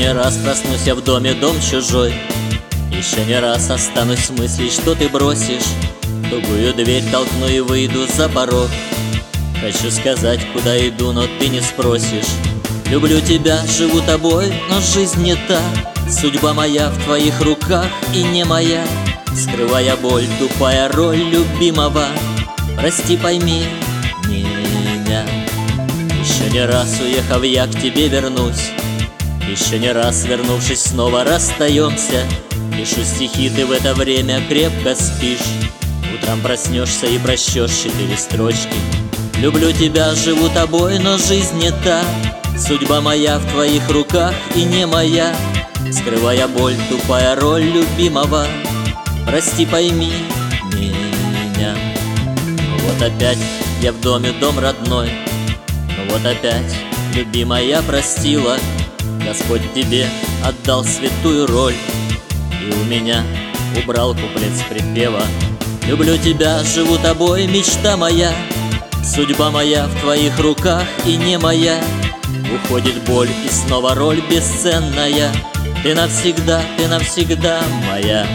не раз проснусь я в доме, дом чужой. Еще не раз останусь с мыслью, что ты бросишь. Тугую дверь толкну и выйду за порог. Хочу сказать, куда иду, но ты не спросишь. Люблю тебя, живу тобой, но жизнь не та. Судьба моя в твоих руках и не моя. Скрывая боль, тупая роль любимого. Прости, пойми меня. Еще не раз уехав, я к тебе вернусь. Еще не раз вернувшись, снова расстаемся. Пишу стихи, ты в это время крепко спишь. Утром проснешься и прочтешь 4 строчки. Люблю тебя, живу тобой, но жизнь не та. Судьба моя в твоих руках и не моя. Скрывая боль, тупая роль любимого. Прости, пойми меня. Вот опять я в доме, дом родной. Вот опять, любимая, простила. Господь тебе отдал святую роль. И у меня убрал куплет с припева. Люблю тебя, живу тобой, мечта моя. Судьба моя в твоих руках и не моя. Уходит боль и снова роль бесценная. Ты навсегда моя.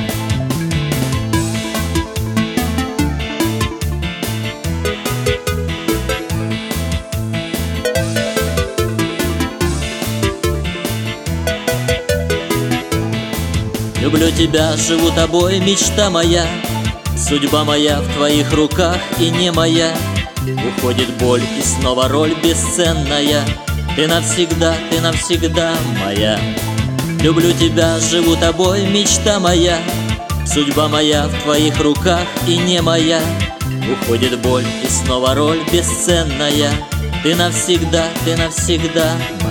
Люблю тебя, живу тобой, мечта моя. Судьба моя в твоих руках и не моя. Уходит боль и снова роль бесценная. Ты навсегда моя. Люблю тебя, живу тобой, мечта моя. Судьба моя в твоих руках и не моя. Уходит боль и снова роль бесценная. Ты навсегда моя.